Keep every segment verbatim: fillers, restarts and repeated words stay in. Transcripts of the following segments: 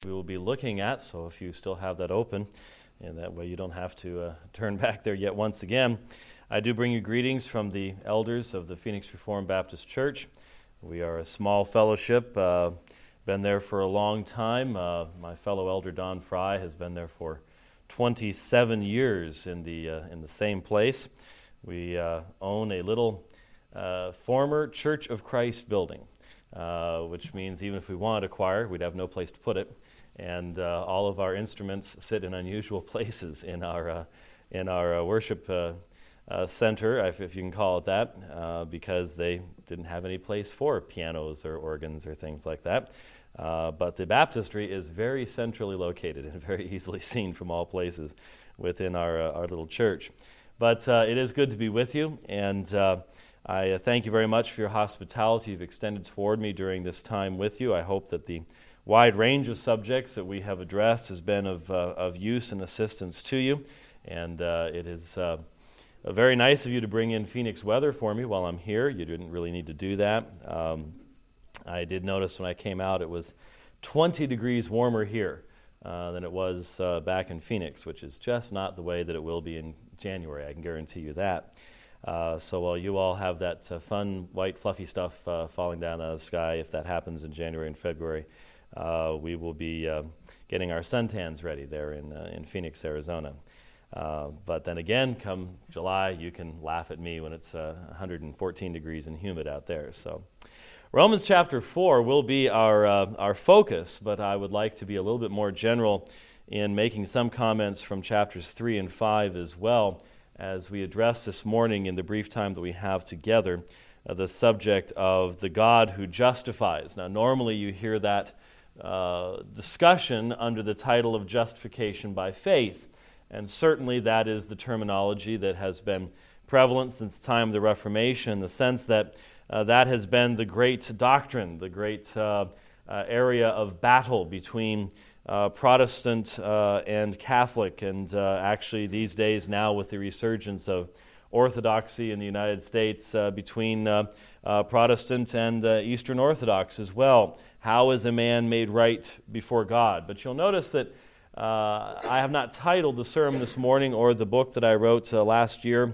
we will be looking at, so if you still have that open, and that way you don't have to uh, turn back there yet once again. I do bring you greetings from the elders of the Phoenix Reformed Baptist Church. We are a small fellowship, uh, been there for a long time. Uh, my fellow elder Don Fry has been there for twenty-seven years in the uh, in the same place. We uh, own a little uh, former Church of Christ building, uh, which means even if we wanted a choir, we'd have no place to put it. And uh, all of our instruments sit in unusual places in our uh, in our uh, worship uh, uh, center, if, if you can call it that, uh, because they didn't have any place for pianos or organs or things like that. Uh, but the baptistry is very centrally located and very easily seen from all places within our uh, our little church. But uh, it is good to be with you, and uh, I uh, thank you very much for your hospitality you've extended toward me during this time with you. I hope that the wide range of subjects that we have addressed has been of uh, of use and assistance to you, and uh, it is uh, very nice of you to bring in Phoenix weather for me while I'm here. You didn't really need to do that. Um, I did notice when I came out it was twenty degrees warmer here uh, than it was uh, back in Phoenix, which is just not the way that it will be in January, I can guarantee you that. Uh, so while you all have that uh, fun, white, fluffy stuff uh, falling down out of the sky, if that happens in January and February, Uh, we will be uh, getting our suntans ready there in uh, in Phoenix, Arizona. Uh, but then again, come July, you can laugh at me when it's uh, one hundred fourteen degrees and humid out there. So, Romans chapter four will be our uh, our focus, but I would like to be a little bit more general in making some comments from chapters three and five as well, as we address this morning in the brief time that we have together uh, the subject of the God who justifies. Now, normally you hear that Uh, discussion under the title of justification by faith, and certainly that is the terminology that has been prevalent since the time of the Reformation, in the sense that uh, that has been the great doctrine, the great uh, uh, area of battle between uh, Protestant uh, and Catholic, and uh, actually these days now with the resurgence of Orthodoxy in the United States, uh, between uh, uh, Protestant and uh, Eastern Orthodox as well. How is a man made right before God? But you'll notice that uh, I have not titled the sermon this morning or the book that I wrote uh, last year,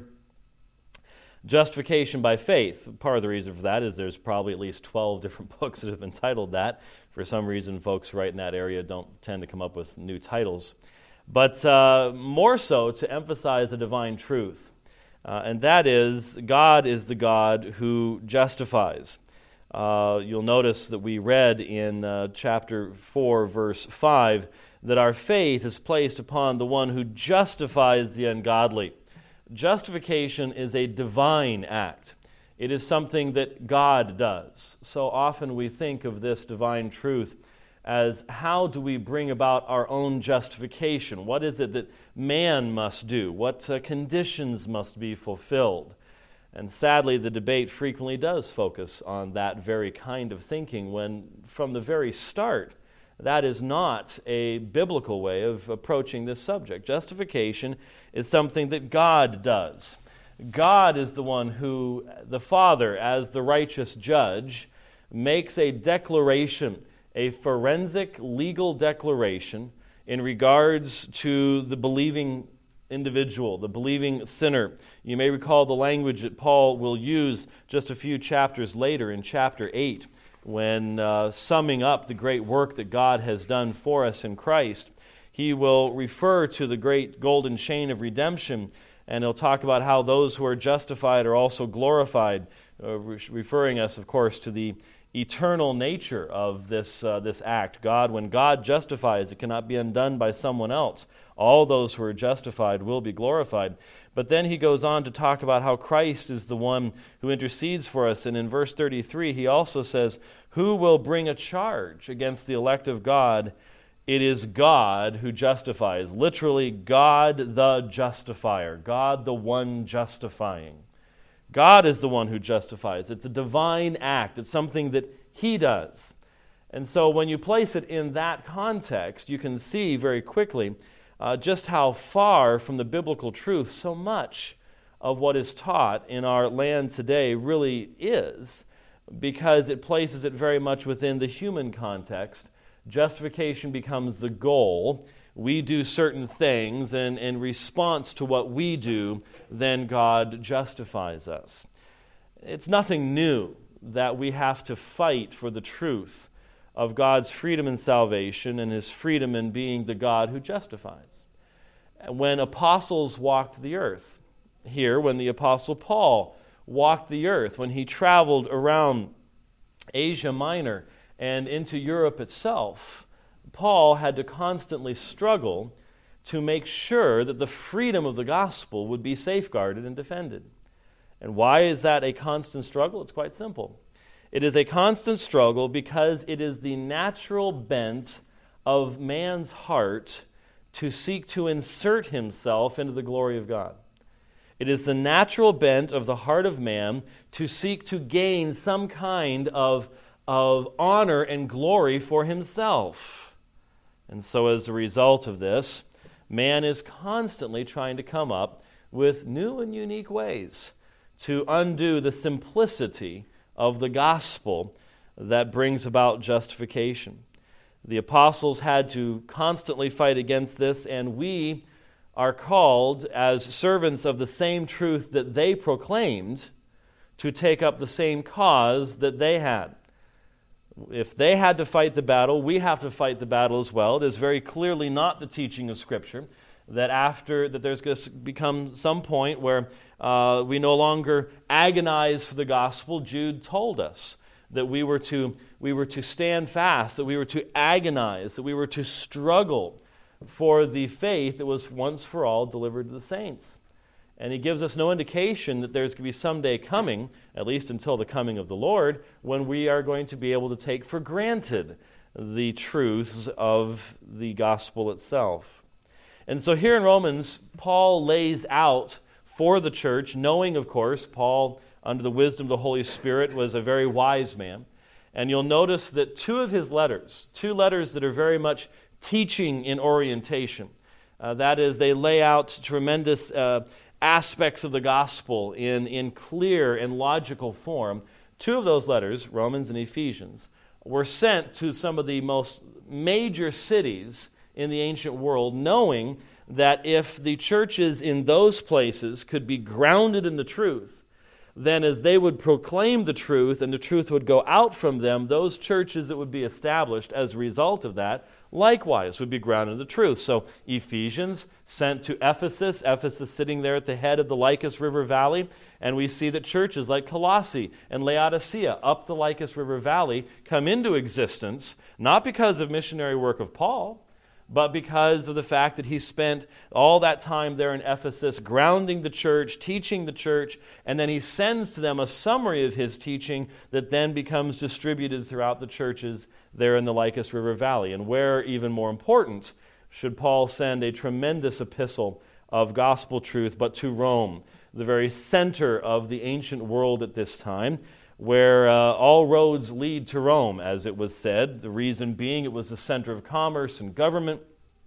Justification by Faith. Part of the reason for that is there's probably at least twelve different books that have been titled that. For some reason, folks right in that area don't tend to come up with new titles. But uh, more so to emphasize a divine truth. Uh, and that is, God is the God who justifies. Uh, you'll notice that we read in uh, chapter four, verse five, that our faith is placed upon the one who justifies the ungodly. Justification is a divine act. It is something that God does. So often we think of this divine truth as, how do we bring about our own justification? What is it that man must do? What uh, conditions must be fulfilled? And sadly, the debate frequently does focus on that very kind of thinking, when from the very start, that is not a biblical way of approaching this subject. Justification is something that God does. God is the one who, the Father, as the righteous judge, makes a declaration, a forensic legal declaration in regards to the believing individual, the believing sinner. You may recall the language that Paul will use just a few chapters later in chapter eight, when uh, summing up the great work that God has done for us in Christ. He will refer to the great golden chain of redemption, and he'll talk about how those who are justified are also glorified, uh, re- referring us, of course, to the eternal nature of this uh, this act. God, when God justifies, it cannot be undone by someone else. All those who are justified will be glorified. But then he goes on to talk about how Christ is the one who intercedes for us. And in verse thirty-three, he also says, "Who will bring a charge against the elect of God? It is God who justifies." Literally, God the justifier. God the one justifying. God is the one who justifies. It's a divine act. It's something that He does. And so when you place it in that context, you can see very quickly uh, just how far from the biblical truth so much of what is taught in our land today really is, because it places it very much within the human context, justification becomes the goal. We do certain things, and in response to what we do, then God justifies us. It's nothing new that we have to fight for the truth of God's freedom in salvation and His freedom in being the God who justifies. When apostles walked the earth, here when the Apostle Paul walked the earth, when he traveled around Asia Minor and into Europe itself, Paul had to constantly struggle to make sure that the freedom of the gospel would be safeguarded and defended. And why is that a constant struggle? It's quite simple. It is a constant struggle because it is the natural bent of man's heart to seek to insert himself into the glory of God. It is the natural bent of the heart of man to seek to gain some kind of, of honor and glory for himself. And so as a result of this, man is constantly trying to come up with new and unique ways to undo the simplicity of the gospel that brings about justification. The apostles had to constantly fight against this, and we are called as servants of the same truth that they proclaimed to take up the same cause that they had. If they had to fight the battle, we have to fight the battle as well. It is very clearly not the teaching of Scripture that after that there's going to become some point where uh, we no longer agonize for the gospel. Jude told us that we were to we were to stand fast, that we were to agonize, that we were to struggle for the faith that was once for all delivered to the saints. And he gives us no indication that there's going to be some day coming, at least until the coming of the Lord, when we are going to be able to take for granted the truths of the gospel itself. And so here in Romans, Paul lays out for the church, knowing, of course, Paul, under the wisdom of the Holy Spirit, was a very wise man. And you'll notice that two of his letters, two letters that are very much teaching in orientation, uh, that is, they lay out tremendous uh, aspects of the gospel in, in clear and logical form. Two of those letters, Romans and Ephesians, were sent to some of the most major cities in the ancient world, knowing that if the churches in those places could be grounded in the truth, then as they would proclaim the truth and the truth would go out from them, those churches that would be established as a result of that likewise would be grounded in the truth. So Ephesians sent to Ephesus, Ephesus sitting there at the head of the Lycus River Valley, and we see that churches like Colossae and Laodicea up the Lycus River Valley come into existence, not because of missionary work of Paul, but because of the fact that he spent all that time there in Ephesus grounding the church, teaching the church, and then he sends to them a summary of his teaching that then becomes distributed throughout the churches there in the Lycus River Valley. And where, even more important, should Paul send a tremendous epistle of gospel truth, but to Rome, the very center of the ancient world at this time, where uh, all roads lead to Rome, as it was said, the reason being it was the center of commerce and government.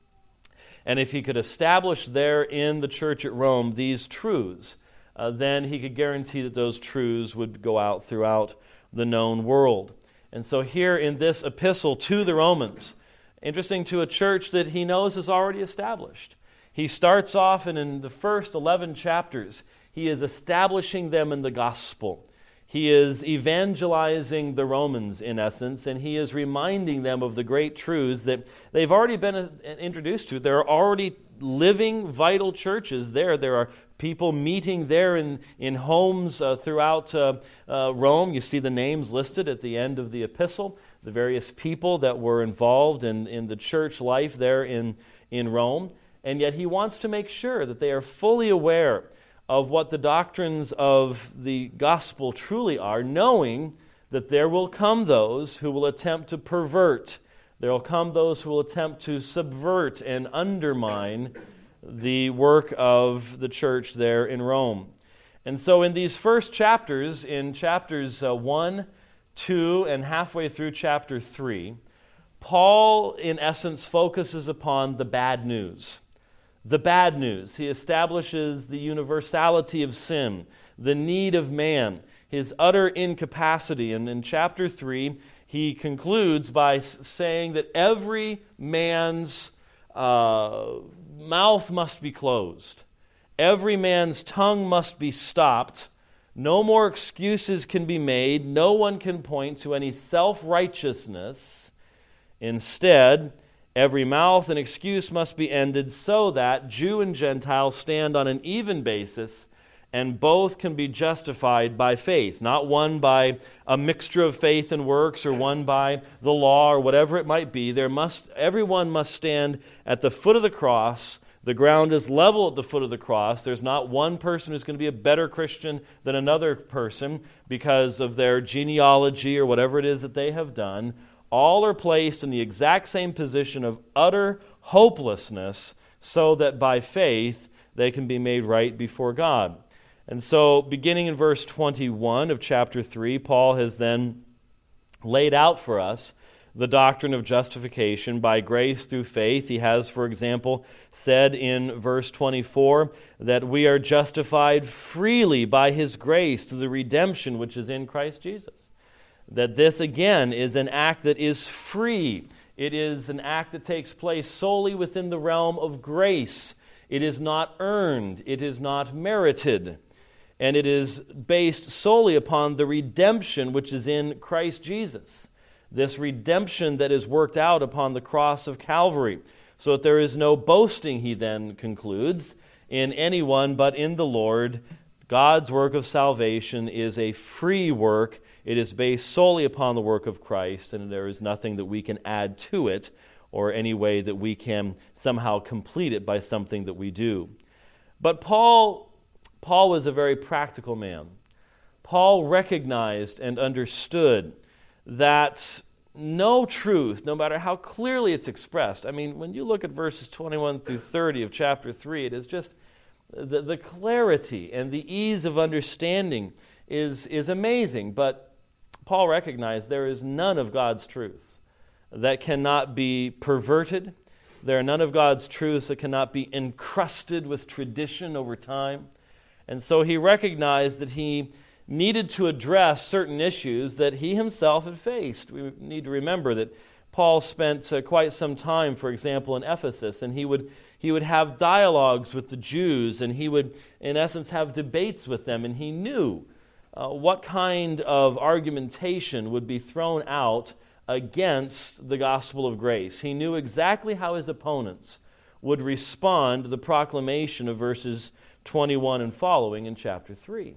And if he could establish there in the church at Rome these truths, uh, then he could guarantee that those truths would go out throughout the known world. And so here in this epistle to the Romans, interesting to a church that he knows is already established, he starts off and in the first eleven chapters, he is establishing them in the gospel. He is evangelizing the Romans, in essence, and he is reminding them of the great truths that they've already been introduced to. There are already living, vital churches there. There are people meeting there in, in homes uh, throughout uh, uh, Rome. You see the names listed at the end of the epistle, the various people that were involved in, in the church life there in, in Rome. And yet he wants to make sure that they are fully aware of what the doctrines of the gospel truly are, knowing that there will come those who will attempt to pervert. There will come those who will attempt to subvert and undermine the work of the church there in Rome. And so in these first chapters, in chapters uh, one, two, and halfway through chapter three, Paul, in essence, focuses upon the bad news. The bad news. He establishes the universality of sin, the need of man, his utter incapacity. And in chapter three, he concludes by saying that every man's uh, mouth must be closed. Every man's tongue must be stopped. No more excuses can be made. No one can point to any self-righteousness. Instead, every mouth and excuse must be ended so that Jew and Gentile stand on an even basis and both can be justified by faith, not one by a mixture of faith and works or one by the law or whatever it might be. There must everyone must stand at the foot of the cross. The ground is level at the foot of the cross. There's not one person who's going to be a better Christian than another person because of their genealogy or whatever it is that they have done. All are placed in the exact same position of utter hopelessness so that by faith they can be made right before God. And so, beginning in verse twenty-one of chapter three, Paul has then laid out for us the doctrine of justification by grace through faith. He has, for example, said in verse twenty-four that we are justified freely by His grace through the redemption which is in Christ Jesus. That this, again, is an act that is free. It is an act that takes place solely within the realm of grace. It is not earned. It is not merited. And it is based solely upon the redemption which is in Christ Jesus. This redemption that is worked out upon the cross of Calvary. So that there is no boasting, he then concludes, in anyone but in the Lord. God's work of salvation is a free work. It is based solely upon the work of Christ, and there is nothing that we can add to it or any way that we can somehow complete it by something that we do. But Paul Paul was a very practical man. Paul recognized and understood that no truth, no matter how clearly it's expressed, I mean, when you look at verses twenty-one through thirty of chapter three, it is just the, the clarity and the ease of understanding is, is amazing. But Paul recognized there is none of God's truths that cannot be perverted. There are none of God's truths that cannot be encrusted with tradition over time. And so he recognized that he needed to address certain issues that he himself had faced. We need to remember that Paul spent uh, quite some time, for example, in Ephesus, and he would he would have dialogues with the Jews, and he would, in essence, have debates with them, and he knew uh, what kind of argumentation would be thrown out against the gospel of grace. He knew exactly how his opponents would respond to the proclamation of verses twenty-one and following in chapter three.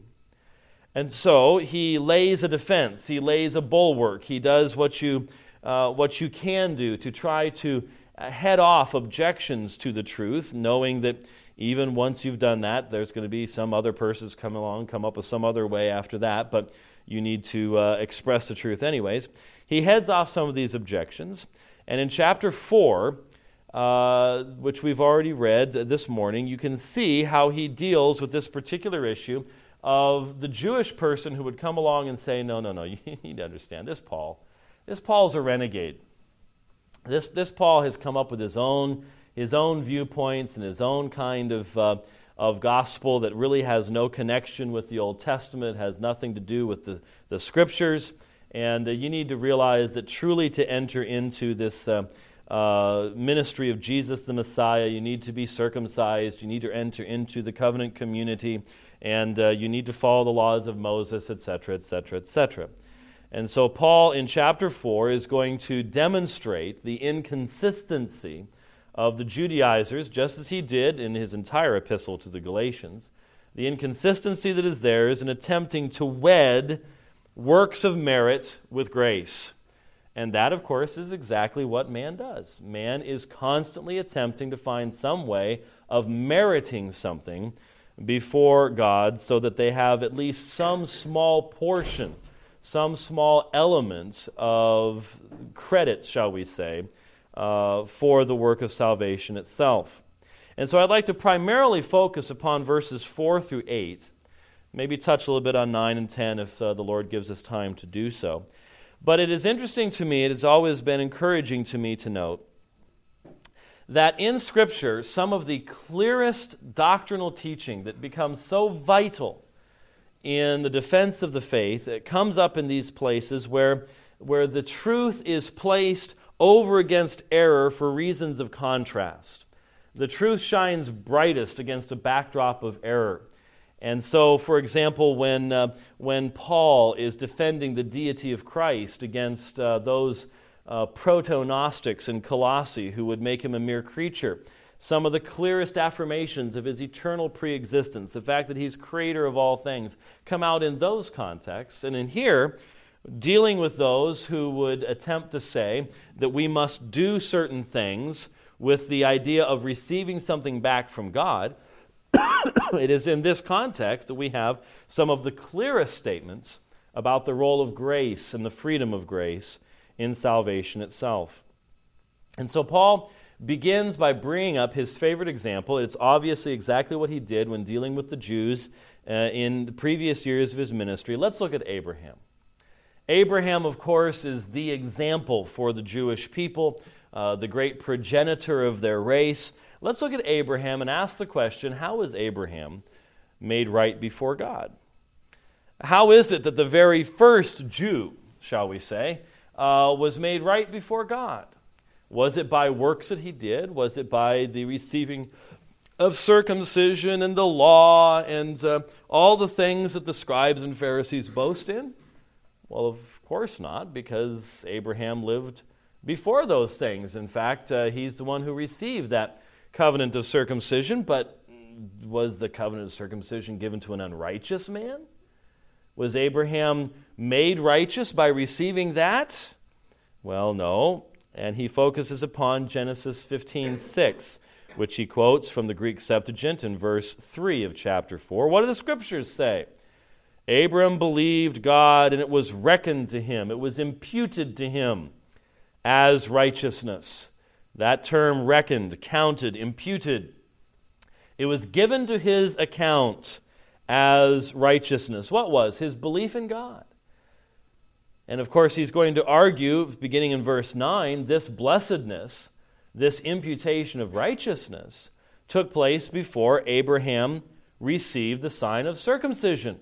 And so he lays a defense, he lays a bulwark, he does what you uh, what you can do to try to head off objections to the truth, knowing that even once you've done that, there's going to be some other persons come along, come up with some other way after that, but you need to uh, express the truth anyways. He heads off some of these objections, and in chapter four, Uh, which we've already read this morning, you can see how he deals with this particular issue of the Jewish person who would come along and say, no, no, no, you need to understand, this Paul, this Paul's a renegade. This this Paul has come up with his own his own viewpoints and his own kind of uh, of gospel that really has no connection with the Old Testament, has nothing to do with the, the Scriptures, and uh, you need to realize that truly to enter into this uh, Uh, ministry of Jesus the Messiah, you need to be circumcised, you need to enter into the covenant community, and uh, you need to follow the laws of Moses, et cetera, et cetera, et cetera. And so Paul in chapter four is going to demonstrate the inconsistency of the Judaizers, just as he did in his entire epistle to the Galatians, the inconsistency that is theirs in attempting to wed works of merit with grace. And that, of course, is exactly what man does. Man is constantly attempting to find some way of meriting something before God so that they have at least some small portion, some small element of credit, shall we say, uh, for the work of salvation itself. And so I'd like to primarily focus upon verses four through eight, maybe touch a little bit on nine and ten if uh, the Lord gives us time to do so. But it is interesting to me, it has always been encouraging to me to note that in Scripture, some of the clearest doctrinal teaching that becomes so vital in the defense of the faith, it comes up in these places where where the truth is placed over against error for reasons of contrast. The truth shines brightest against a backdrop of error. And so, for example, when uh, when Paul is defending the deity of Christ against uh, those uh, proto-Gnostics in Colossae who would make him a mere creature, some of the clearest affirmations of his eternal preexistence, the fact that he's creator of all things, come out in those contexts. And in here, dealing with those who would attempt to say that we must do certain things with the idea of receiving something back from God, it is in this context that we have some of the clearest statements about the role of grace and the freedom of grace in salvation itself. And so Paul begins by bringing up his favorite example. It's obviously exactly what he did when dealing with the Jews uh, in the previous years of his ministry. Let's look at Abraham. Abraham, of course, is the example for the Jewish people, uh, the great progenitor of their race. Let's look at Abraham and ask the question, how is Abraham made right before God? How is it that the very first Jew, shall we say, uh, was made right before God? Was it by works that he did? Was it by the receiving of circumcision and the law and uh, all the things that the scribes and Pharisees boast in? Well, of course not, because Abraham lived before those things. In fact, uh, he's the one who received that covenant of circumcision, but was the covenant of circumcision given to an unrighteous man? Was Abraham made righteous by receiving that? Well, no. And he focuses upon Genesis fifteen six, which he quotes from the Greek Septuagint in verse three of chapter four. What do the scriptures say? Abram believed God, and it was reckoned to him. It was imputed to him as righteousness. That term, reckoned, counted, imputed. It was given to his account as righteousness. What was? His belief in God. And of course, he's going to argue, beginning in verse nine, this blessedness, this imputation of righteousness, took place before Abraham received the sign of circumcision.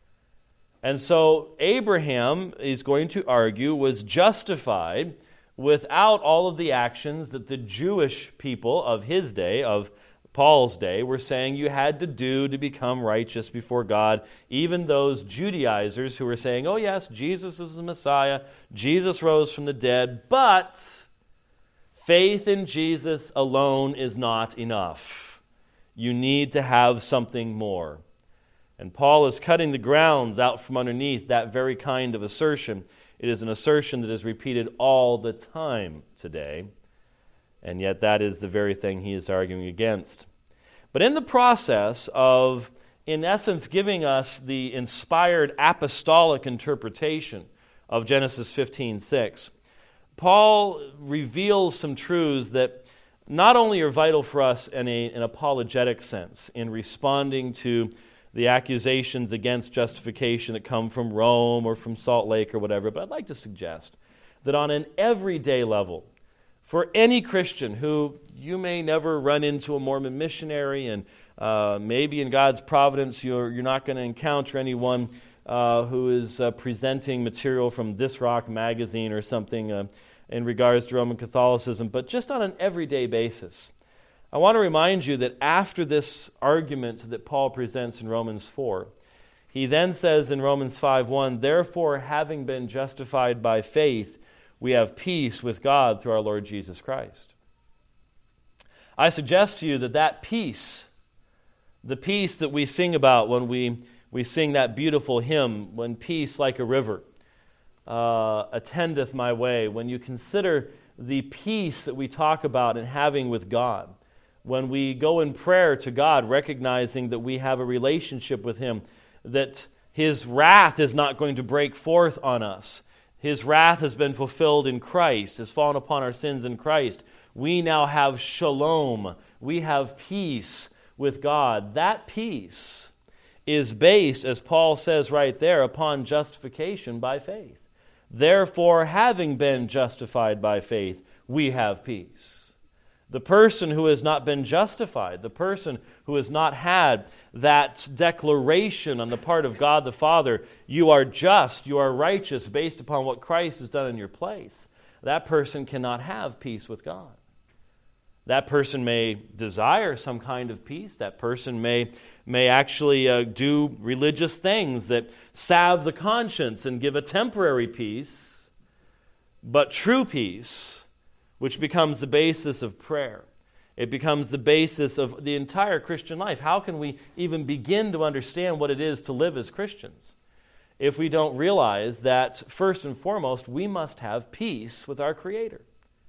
And so Abraham, he's going to argue, was justified without all of the actions that the Jewish people of his day, of Paul's day, were saying you had to do to become righteous before God. Even those Judaizers who were saying, oh yes, Jesus is the Messiah, Jesus rose from the dead, but faith in Jesus alone is not enough. You need to have something more. And Paul is cutting the grounds out from underneath that very kind of assertion. It is an assertion that is repeated all the time today, and yet that is the very thing he is arguing against. But in the process of, in essence, giving us the inspired apostolic interpretation of Genesis fifteen six, Paul reveals some truths that not only are vital for us in a, an apologetic sense, in responding to the accusations against justification that come from Rome or from Salt Lake or whatever, but I'd like to suggest that on an everyday level, for any Christian who you may never run into a Mormon missionary, and uh, maybe in God's providence you're, you're not going to encounter anyone uh, who is uh, presenting material from This Rock magazine or something uh, in regards to Roman Catholicism, but just on an everyday basis, I want to remind you that after this argument that Paul presents in Romans four, he then says in Romans five one, therefore, having been justified by faith, we have peace with God through our Lord Jesus Christ. I suggest to you that that peace, the peace that we sing about when we, we sing that beautiful hymn, when peace like a river uh, attendeth my way, when you consider the peace that we talk about in having with God, when we go in prayer to God, recognizing that we have a relationship with Him, that His wrath is not going to break forth on us. His wrath has been fulfilled in Christ, has fallen upon our sins in Christ. We now have shalom. We have peace with God. That peace is based, as Paul says right there, upon justification by faith. Therefore, having been justified by faith, we have peace. The person who has not been justified, the person who has not had that declaration on the part of God the Father, you are just, you are righteous based upon what Christ has done in your place, that person cannot have peace with God. That person may desire some kind of peace. That person may, may actually uh, do religious things that salve the conscience and give a temporary peace, but true peace, which becomes the basis of prayer. It becomes the basis of the entire Christian life. How can we even begin to understand what it is to live as Christians if we don't realize that, first and foremost, we must have peace with our Creator?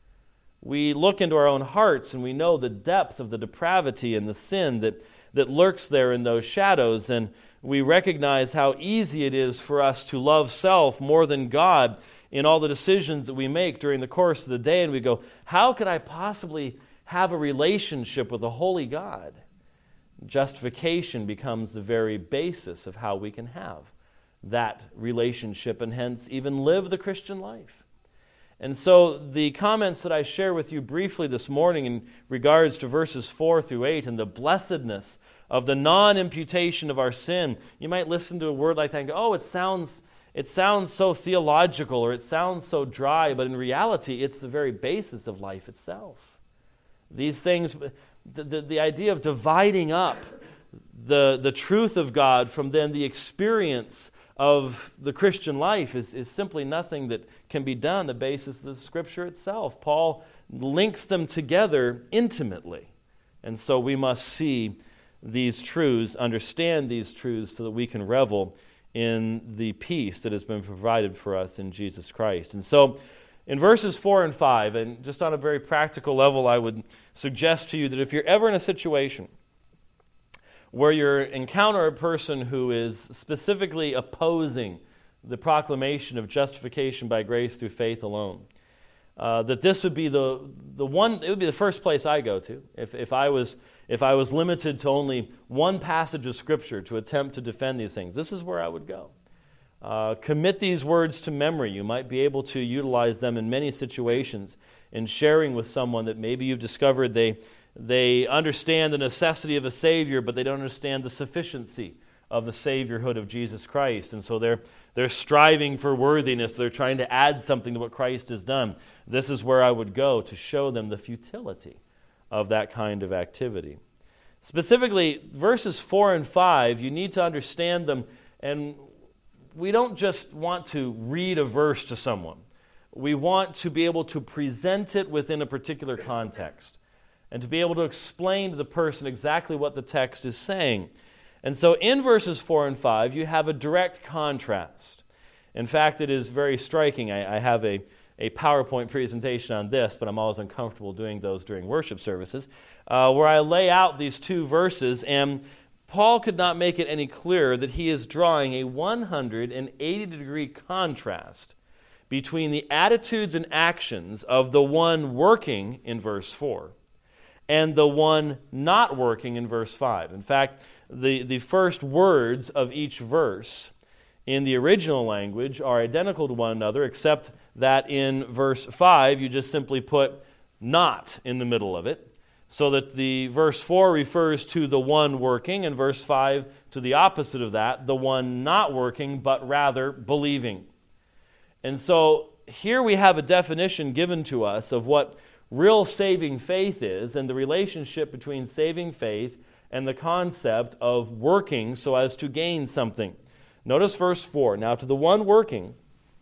We look into our own hearts and we know the depth of the depravity and the sin that, that lurks there in those shadows, and we recognize how easy it is for us to love self more than God in all the decisions that we make during the course of the day, and we go, how could I possibly have a relationship with a holy God? Justification becomes the very basis of how we can have that relationship and hence even live the Christian life. And so the comments that I share with you briefly this morning in regards to verses four through eight and the blessedness of the non-imputation of our sin, you might listen to a word like that and go, oh, it sounds It sounds so theological or it sounds so dry, but in reality, it's the very basis of life itself. These things, the, the, the idea of dividing up the, the truth of God from then the experience of the Christian life is, is simply nothing that can be done on the basis of the Scripture itself. Paul links them together intimately. And so we must see these truths, understand these truths so that we can revel in the peace that has been provided for us in Jesus Christ. And so in verses four and five, and just on a very practical level, I would suggest to you that if you're ever in a situation where you encounter a person who is specifically opposing the proclamation of justification by grace through faith alone, uh, that this would be the the one. It would be the first place I go to if if I was if I was limited to only one passage of Scripture to attempt to defend these things. This is where I would go. Uh, commit these words to memory. You might be able to utilize them in many situations in sharing with someone that maybe you've discovered they. They understand the necessity of a Savior, but they don't understand the sufficiency of the Saviorhood of Jesus Christ. And so they're they're striving for worthiness. They're trying to add something to what Christ has done. This is where I would go to show them the futility of that kind of activity. Specifically, verses four and five, you need to understand them. And we don't just want to read a verse to someone. We want to be able to present it within a particular context, and to be able to explain to the person exactly what the text is saying. And so in verses four and five, you have a direct contrast. In fact, it is very striking. I, I have a, a PowerPoint presentation on this, but I'm always uncomfortable doing those during worship services, uh, where I lay out these two verses, and Paul could not make it any clearer that he is drawing a one hundred eighty degree contrast between the attitudes and actions of the one working in verse four and the one not working in verse five. In fact, the, the first words of each verse in the original language are identical to one another, except that in verse five you just simply put not in the middle of it, so that the verse four refers to the one working, and verse five to the opposite of that, the one not working, but rather believing. And so here we have a definition given to us of what real saving faith is, and the relationship between saving faith and the concept of working so as to gain something. Notice verse four. Now to the one working,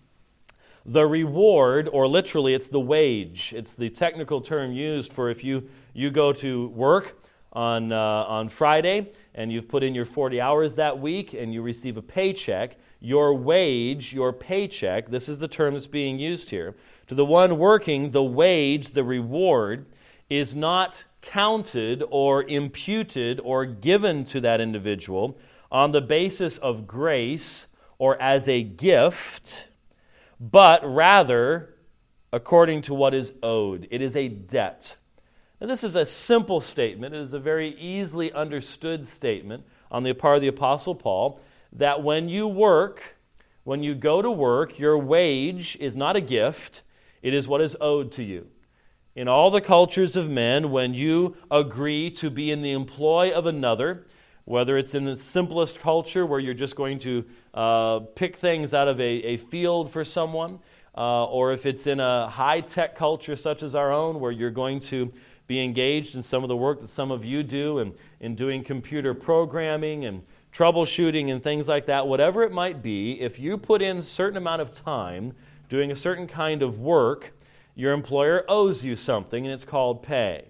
the reward, or literally it's the wage. It's the technical term used for if you, you go to work on, uh, on Friday and you've put in your forty hours that week and you receive a paycheck, your wage, your paycheck, this is the term that's being used here. To the one working, the wage, the reward, is not counted or imputed or given to that individual on the basis of grace or as a gift, but rather according to what is owed. It is a debt. Now, this is a simple statement. It is a very easily understood statement on the part of the Apostle Paul, that when you work, when you go to work, your wage is not a gift, it is what is owed to you. In all the cultures of men, when you agree to be in the employ of another, whether it's in the simplest culture where you're just going to uh, pick things out of a, a field for someone, uh, or if it's in a high-tech culture such as our own where you're going to be engaged in some of the work that some of you do and in doing computer programming and troubleshooting and things like that, whatever it might be, if you put in a certain amount of time doing a certain kind of work, your employer owes you something, and it's called pay.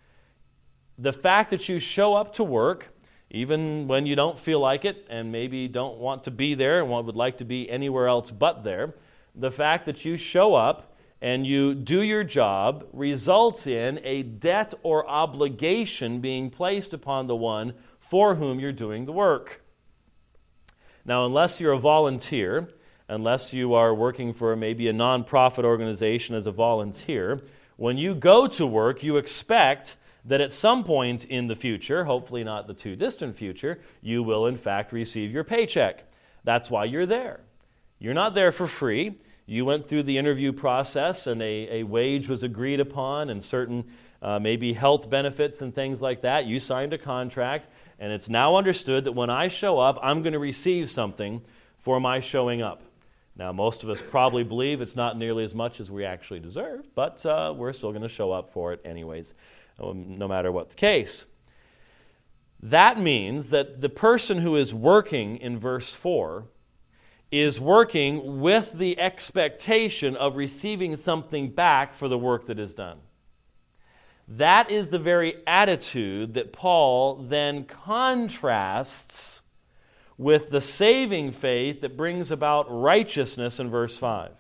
The fact that you show up to work, even when you don't feel like it and maybe don't want to be there and would like to be anywhere else but there, the fact that you show up and you do your job results in a debt or obligation being placed upon the one for whom you're doing the work. Now, unless you're a volunteer, unless you are working for maybe a nonprofit organization as a volunteer, when you go to work, you expect that at some point in the future, hopefully not the too distant future, you will in fact receive your paycheck. That's why you're there. You're not there for free. You went through the interview process and a, a wage was agreed upon and certain uh, maybe health benefits and things like that. You signed a contract, and it's now understood that when I show up, I'm going to receive something for my showing up. Now, most of us probably believe it's not nearly as much as we actually deserve, but uh, we're still going to show up for it anyways, no matter what the case. That means that the person who is working in verse four is working with the expectation of receiving something back for the work that is done. That is the very attitude that Paul then contrasts with the saving faith that brings about righteousness in verse five.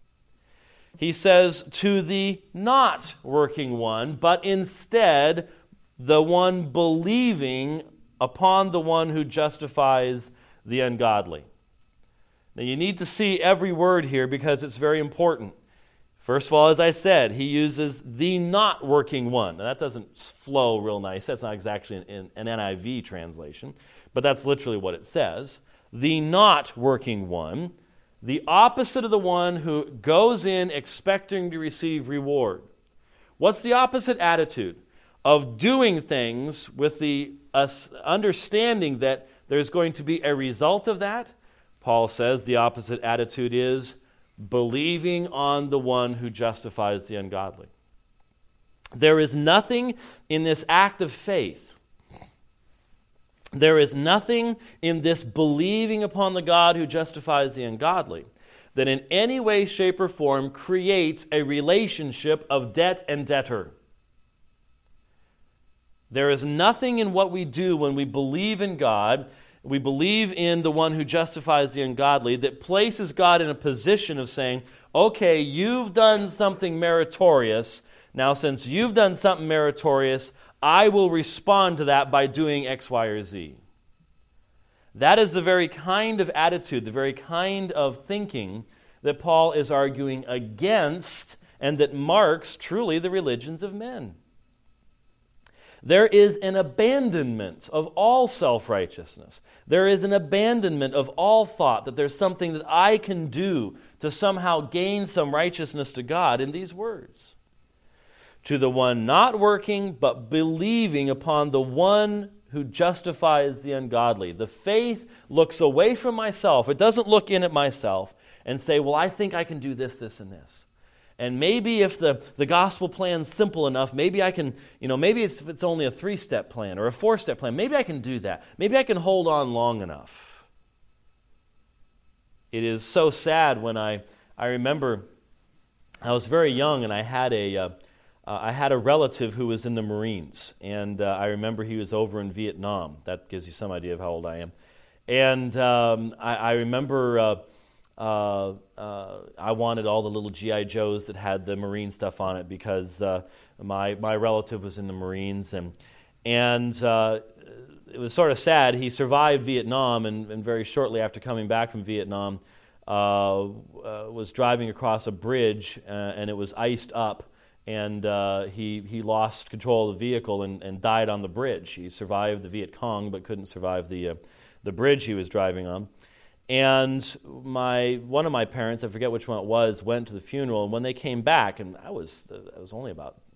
He says, to the not working one, but instead the one believing upon the one who justifies the ungodly. Now you need to see every word here because it's very important. First of all, as I said, he uses the not working one. Now that doesn't flow real nice. That's not exactly an, an N I V translation, but that's literally what it says. The not working one, the opposite of the one who goes in expecting to receive reward. What's the opposite attitude? Of doing things with the uh, understanding that there's going to be a result of that. Paul says the opposite attitude is believing on the one who justifies the ungodly. There is nothing in this act of faith, there is nothing in this believing upon the God who justifies the ungodly that in any way, shape, or form creates a relationship of debt and debtor. There is nothing in what we do when we believe in God, we believe in the one who justifies the ungodly, that places God in a position of saying, okay, you've done something meritorious. Now, since you've done something meritorious, I will respond to that by doing X, Y, or Z. That is the very kind of attitude, the very kind of thinking that Paul is arguing against and that marks truly the religions of men. There is an abandonment of all self-righteousness. There is an abandonment of all thought that there's something that I can do to somehow gain some righteousness to God in these words. To the one not working, but believing upon the one who justifies the ungodly. The faith looks away from myself. It doesn't look in at myself and say, well, I think I can do this, this, and this. And maybe if the, the gospel plan's simple enough, maybe I can, you know, maybe it's, if it's only a three-step plan or a four-step plan, maybe I can do that. Maybe I can hold on long enough. It is so sad when I, I remember I was very young and I had a, uh, uh, I had a relative who was in the Marines. And uh, I remember he was over in Vietnam. That gives you some idea of how old I am. And um, I, I remember... Uh, Uh, uh, I wanted all the little G I Joes that had the Marine stuff on it because uh, my my relative was in the Marines, and and uh, it was sort of sad. He survived Vietnam, and, and very shortly after coming back from Vietnam, uh, uh, was driving across a bridge, uh, and it was iced up, and uh, he he lost control of the vehicle and, and died on the bridge. He survived the Viet Cong, but couldn't survive the uh, the bridge he was driving on. And my one of my parents, I forget which one it was, went to the funeral. And when they came back, and I was I was only about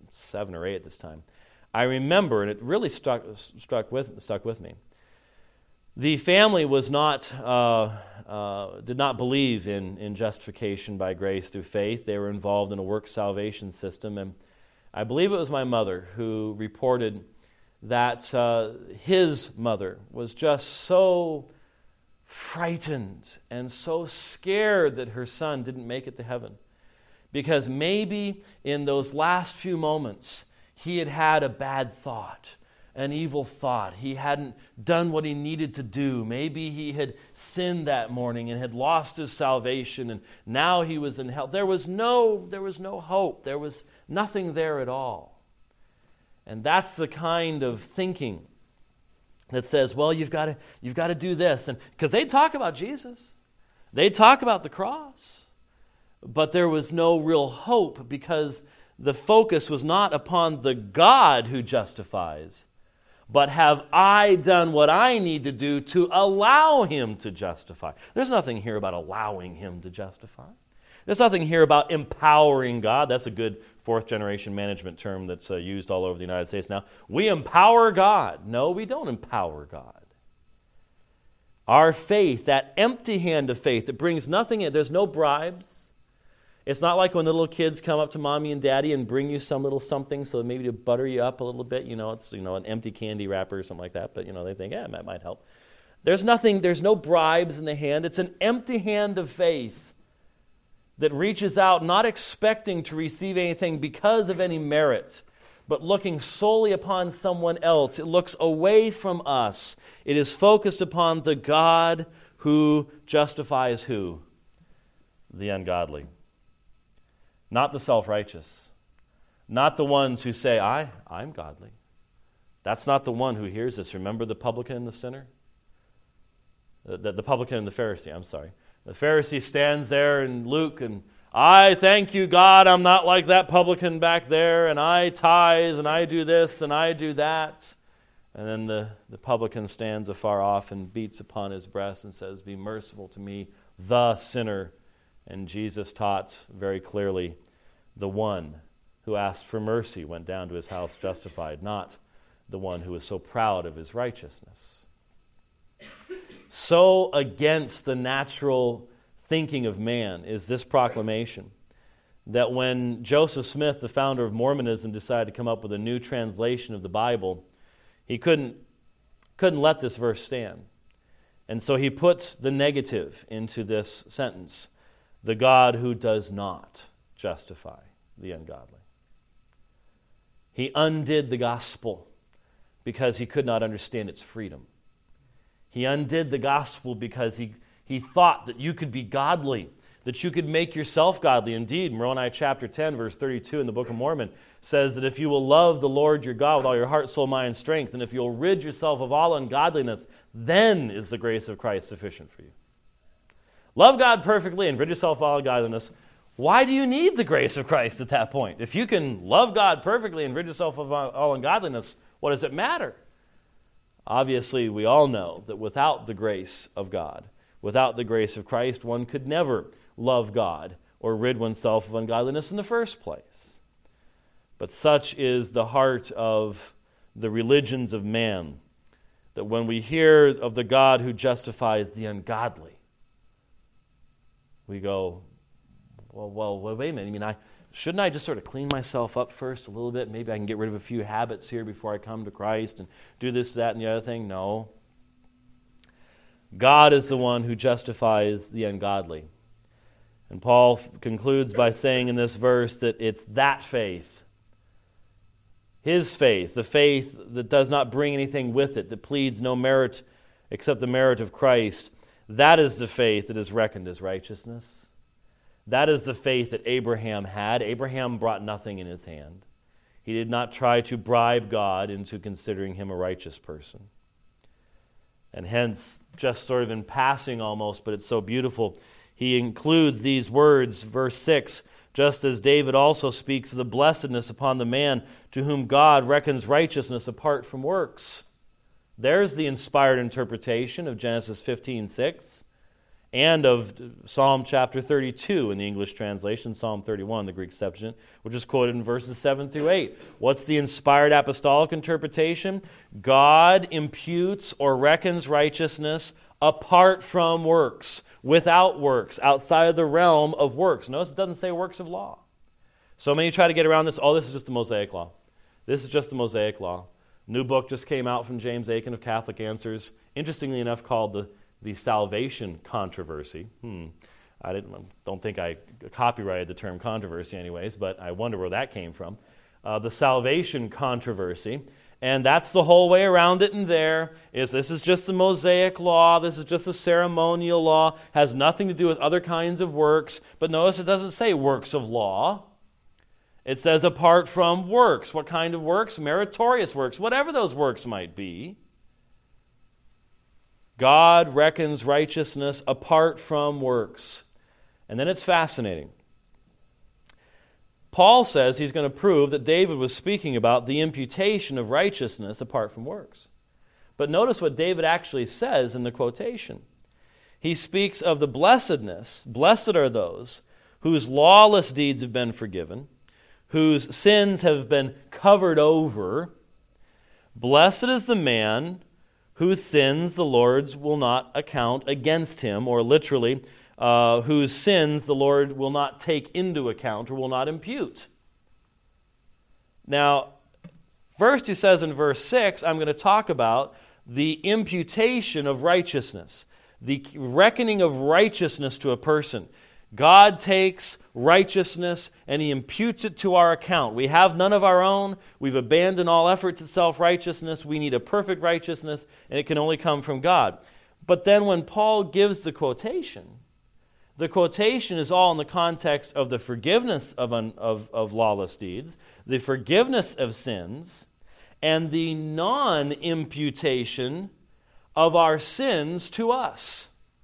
seven or eight at this time. I remember, and it really struck struck with stuck with me. The family was not uh, uh, did not believe in in justification by grace through faith. They were involved in a works salvation system, and I believe it was my mother who reported that uh, his mother was just so frightened and so scared that her son didn't make it to heaven, because maybe in those last few moments he had had a bad thought, an evil thought. He hadn't done what he needed to do. Maybe he had sinned that morning and had lost his salvation, and now he was in hell. There was no, there was no hope. There was nothing there at all. And that's the kind of thinking that says, well, you've got to you've got to do this. And because they talk about Jesus. They talk about the cross. But there was no real hope, because the focus was not upon the God who justifies, but have I done what I need to do to allow him to justify? There's nothing here about allowing him to justify. There's nothing here about empowering God. That's a good fourth generation management term that's uh, used all over the United States now. We empower God. No, we don't empower God. Our faith, that empty hand of faith that brings nothing in, there's no bribes. It's not like when the little kids come up to mommy and daddy and bring you some little something, so maybe to butter you up a little bit. You know, it's you know an empty candy wrapper or something like that. But you know they think, yeah, that might help. There's nothing. There's no bribes in the hand. It's an empty hand of faith that reaches out, not expecting to receive anything because of any merit, but looking solely upon someone else. It looks away from us. It is focused upon the God who justifies who? The ungodly. Not the self-righteous. Not the ones who say, I, I'm godly. That's not the one who hears this. Remember the publican and the sinner? The, the, the publican and the Pharisee, I'm sorry. The Pharisee stands there in Luke and, I thank you, God, I'm not like that publican back there, and I tithe, and I do this, and I do that. And then the, the publican stands afar off and beats upon his breast and says, be merciful to me, the sinner. And Jesus taught very clearly, the one who asked for mercy went down to his house justified, not the one who was so proud of his righteousness. So against the natural thinking of man is this proclamation that when Joseph Smith, the founder of Mormonism, decided to come up with a new translation of the Bible, he couldn't, couldn't let this verse stand. And so he put the negative into this sentence. The God who does not justify the ungodly. He undid the gospel because he could not understand its freedom. He undid the gospel because he, he thought that you could be godly, that you could make yourself godly. Indeed, Moroni chapter ten, verse thirty-two in the Book of Mormon says that if you will love the Lord your God with all your heart, soul, mind, and strength, and if you'll rid yourself of all ungodliness, then is the grace of Christ sufficient for you. Love God perfectly and rid yourself of all ungodliness. Why do you need the grace of Christ at that point? If you can love God perfectly and rid yourself of all ungodliness, what does it matter? Obviously, we all know that without the grace of God, without the grace of Christ, one could never love God or rid oneself of ungodliness in the first place. But such is the heart of the religions of man, that when we hear of the God who justifies the ungodly, we go, well, well, well, wait a minute. I mean, I shouldn't I just sort of clean myself up first a little bit? Maybe I can get rid of a few habits here before I come to Christ and do this, that, and the other thing. No. God is the one who justifies the ungodly. And Paul f- concludes by saying in this verse that it's that faith, his faith, the faith that does not bring anything with it, that pleads no merit except the merit of Christ, that is the faith that is reckoned as righteousness. That is the faith that Abraham had. Abraham brought nothing in his hand. He did not try to bribe God into considering him a righteous person. And hence, just sort of in passing almost, but it's so beautiful, he includes these words, verse six, just as David also speaks of the blessedness upon the man to whom God reckons righteousness apart from works. There's the inspired interpretation of Genesis fifteen six. and of Psalm chapter thirty-two in the English translation, Psalm thirty-one, the Greek Septuagint, which is quoted in verses seven through eight. What's the inspired apostolic interpretation? God imputes or reckons righteousness apart from works, without works, outside of the realm of works. Notice it doesn't say works of law. So many try to get around this. Oh, this is just the Mosaic Law. This is just the Mosaic Law. New book just came out from James Aiken of Catholic Answers, interestingly enough called the The salvation controversy. Hmm. I didn't, don't think I copyrighted the term controversy anyways, but I wonder where that came from. Uh, the salvation controversy. And that's the whole way around it in there, is this is just the Mosaic law, this is just a ceremonial law, has nothing to do with other kinds of works. But notice it doesn't say works of law. It says apart from works. What kind of works? Meritorious works, whatever those works might be. God reckons righteousness apart from works. And then it's fascinating. Paul says he's going to prove that David was speaking about the imputation of righteousness apart from works. But notice what David actually says in the quotation. He speaks of the blessedness. Blessed are those whose lawless deeds have been forgiven, whose sins have been covered over. Blessed is the man whose sins the Lord will not account against him, or literally, uh, whose sins the Lord will not take into account or will not impute. Now, first he says in verse six, I'm going to talk about the imputation of righteousness, the reckoning of righteousness to a person. God takes righteousness and He imputes it to our account. We have none of our own. We've abandoned all efforts at self-righteousness. We need a perfect righteousness, and it can only come from God. But then when Paul gives the quotation, the quotation is all in the context of the forgiveness of, un, of, of lawless deeds, the forgiveness of sins, and the non-imputation of our sins to us.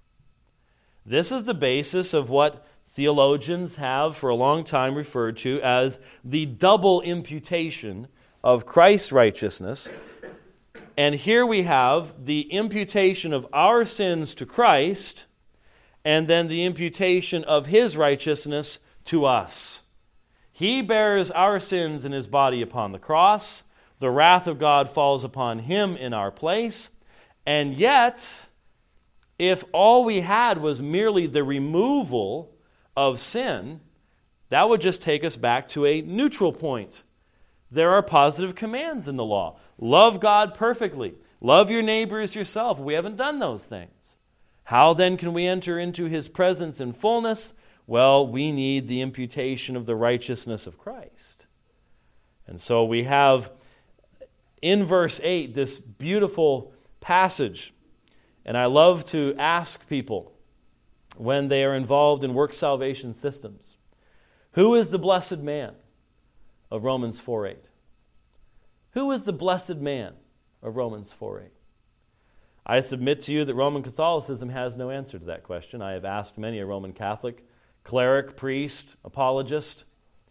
This is the basis of what theologians have for a long time referred to as the double imputation of Christ's righteousness. And here we have the imputation of our sins to Christ, and then the imputation of His righteousness to us. He bears our sins in His body upon the cross. The wrath of God falls upon Him in our place. And yet, if all we had was merely the removal of sin, that would just take us back to a neutral point. There are positive commands in the law. Love God perfectly. Love your neighbor as yourself. We haven't done those things. How then can we enter into His presence in fullness? Well, we need the imputation of the righteousness of Christ. And so we have in verse eight this beautiful passage. And I love to ask people when they are involved in work salvation systems, who is the blessed man of Romans four eight? Who is the blessed man of Romans four eight? I submit to you that Roman Catholicism has no answer to that question. I have asked many a Roman Catholic, cleric, priest, apologist.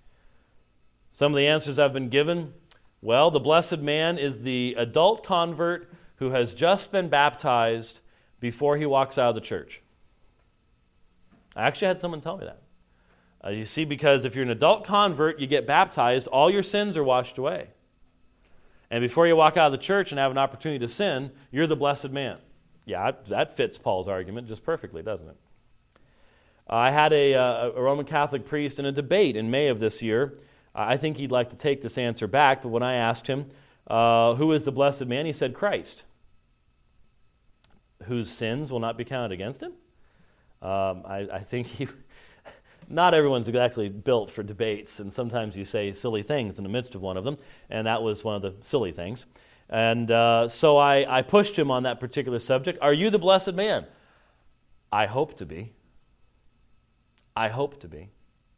Some of the answers I've been given, well, the blessed man is the adult convert who has just been baptized before he walks out of the church. I actually had someone tell me that. Uh, you see, because if you're an adult convert, you get baptized, all your sins are washed away. And before you walk out of the church and have an opportunity to sin, you're the blessed man. Yeah, that fits Paul's argument just perfectly, doesn't it? I had a, uh, a Roman Catholic priest in a debate in May of this year. I think he'd like to take this answer back, but when I asked him, uh, who is the blessed man, he said Christ, whose sins will not be counted against him. Um, I, I think he... Not everyone's exactly built for debates, and sometimes you say silly things in the midst of one of them, and that was one of the silly things. And uh, so I, I pushed him on that particular subject. Are you the blessed man? I hope to be. I hope to be.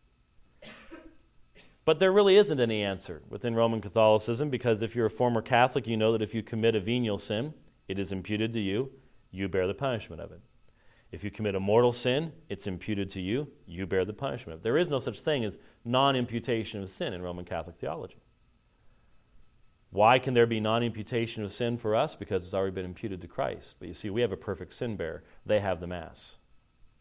But there really isn't any answer within Roman Catholicism, because if you're a former Catholic, you know that if you commit a venial sin, it is imputed to you. You bear the punishment of it. If you commit a mortal sin, it's imputed to you. You bear the punishment of it. There is no such thing as non-imputation of sin in Roman Catholic theology. Why can there be non-imputation of sin for us? Because it's already been imputed to Christ. But you see, we have a perfect sin bearer. They have the Mass.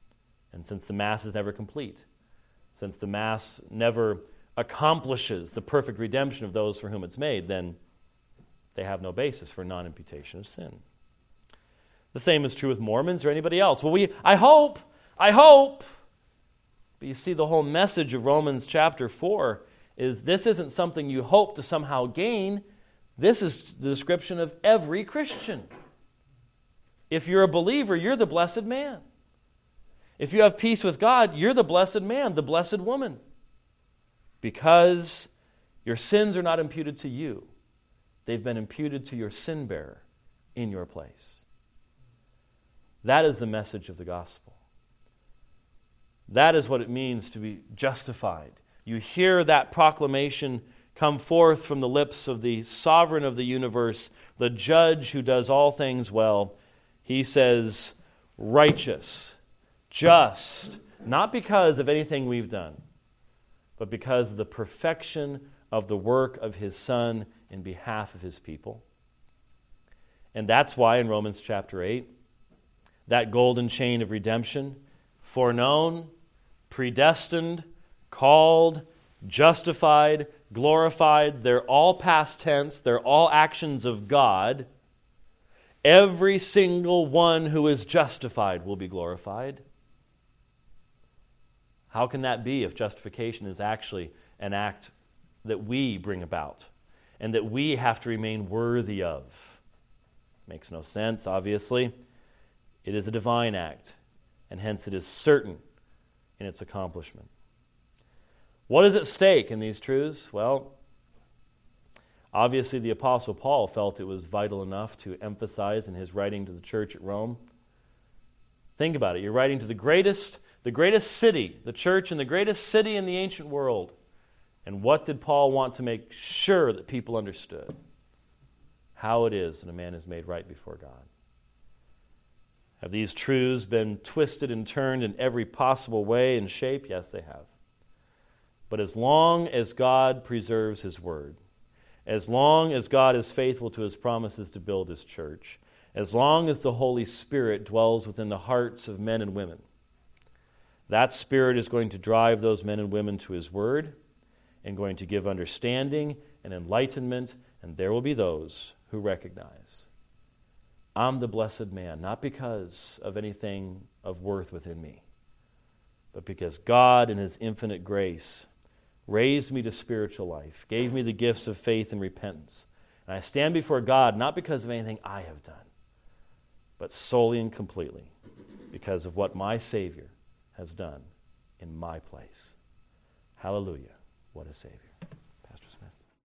And since the Mass is never complete, since the Mass never accomplishes the perfect redemption of those for whom it's made, then they have no basis for non-imputation of sin. The same is true with Mormons or anybody else. Well, we, I hope, I hope. But you see, the whole message of Romans chapter four is this isn't something you hope to somehow gain. This is the description of every Christian. If you're a believer, you're the blessed man. If you have peace with God, you're the blessed man, the blessed woman. Because your sins are not imputed to you. They've been imputed to your sin bearer in your place. That is the message of the gospel. That is what it means to be justified. You hear that proclamation come forth from the lips of the sovereign of the universe, the judge who does all things well. He says, righteous, just, not because of anything we've done, but because of the perfection of the work of His Son in behalf of His people. And that's why in Romans chapter eight, that golden chain of redemption, foreknown, predestined, called, justified, glorified, they're all past tense, they're all actions of God. Every single one who is justified will be glorified. How can that be if justification is actually an act that we bring about and that we have to remain worthy of? Makes no sense, obviously. It is a divine act, and hence it is certain in its accomplishment. What is at stake in these truths? Well, obviously the Apostle Paul felt it was vital enough to emphasize in his writing to the church at Rome. Think about it. You're writing to the greatest, the greatest city, the church in the greatest city in the ancient world. And what did Paul want to make sure that people understood? How it is that a man is made right before God. Have these truths been twisted and turned in every possible way and shape? Yes, they have. But as long as God preserves His word, as long as God is faithful to His promises to build His church, as long as the Holy Spirit dwells within the hearts of men and women, that Spirit is going to drive those men and women to His word and going to give understanding and enlightenment, and there will be those who recognize, I'm the blessed man, not because of anything of worth within me, but because God in His infinite grace raised me to spiritual life, gave me the gifts of faith and repentance. And I stand before God not because of anything I have done, but solely and completely because of what my Savior has done in my place. Hallelujah. What a Savior.